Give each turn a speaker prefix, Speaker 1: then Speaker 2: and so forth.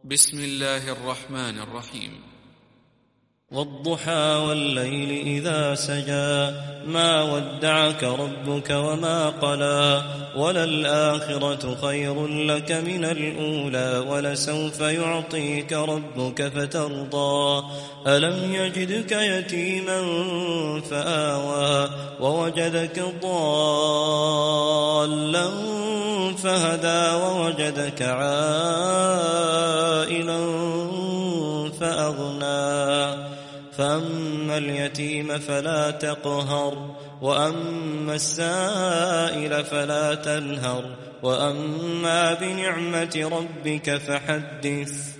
Speaker 1: بسم الله الرحمن الرحيم.
Speaker 2: والضحى والليل إذا سجى ما ودعك ربك وما قلى وللآخرة خير لك من الأولى ولسوف يعطيك ربك فترضى ألم يجدك يتيما فآوى ووجدك ضالا فهدى ووجدك عائلا فأغنى فأما اليتيم فلا تقهر وأما السائل فلا تنهر وأما بنعمة ربك فحدث.